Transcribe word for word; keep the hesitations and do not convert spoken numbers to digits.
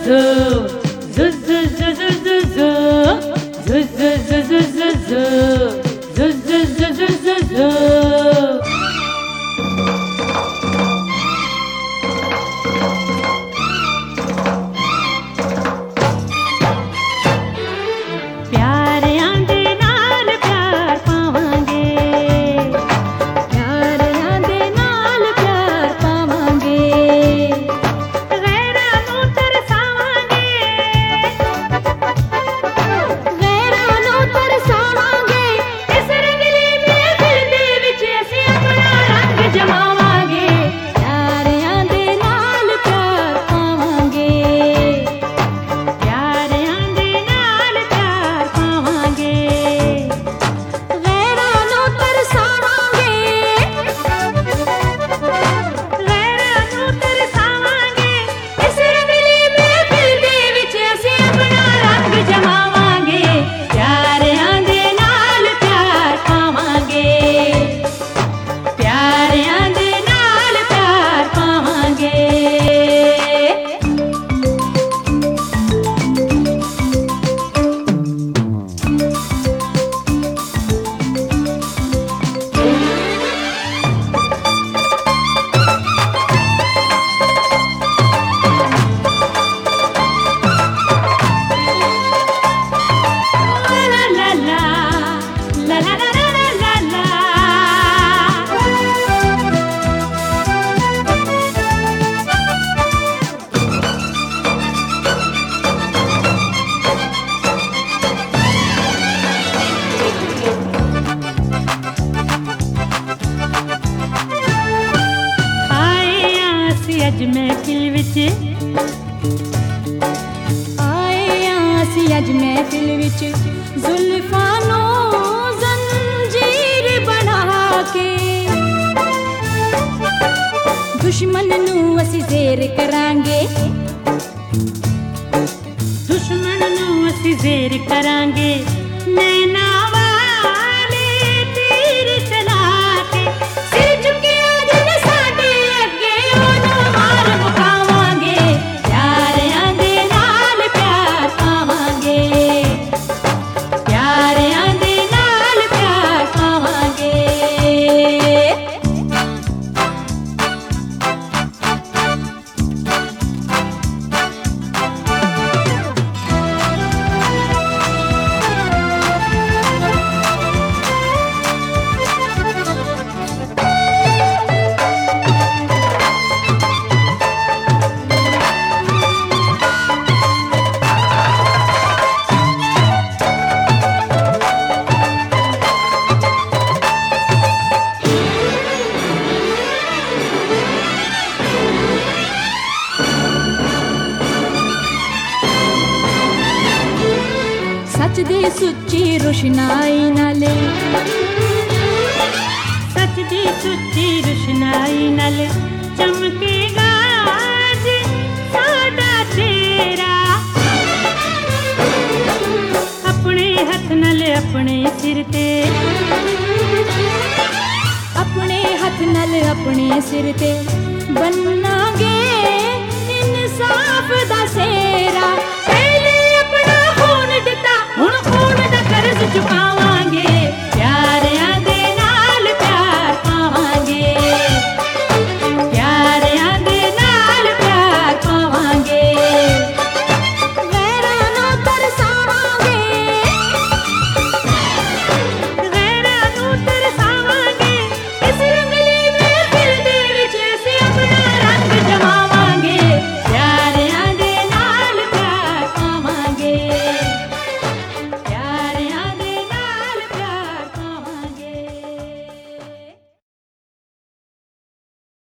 अज महफिल विच आए आसी अज महफिल विच जुल्फां नू जंजीर बना के दुश्मन नू असी ज़ेर करांगे दुश्मन नू असी ज़ेर करांगे नैना वाले तीर चला के सिर झुके जन साडे अगे ओनू मार मुकावांगे प्यारियां दे नाल प्यार पावांगे प्यारियां दे नाल प्यार पावांगे। सच दी सुच्ची रोशनाई नाले सच दी सुच्ची रोशनाई नाले चमकेगा आज साडा चेहरा अपने हथ नाल अपने सिर ते अपने हथ नाल अपने सिर ते बन्नांगे इंसाफ दा सेहरा।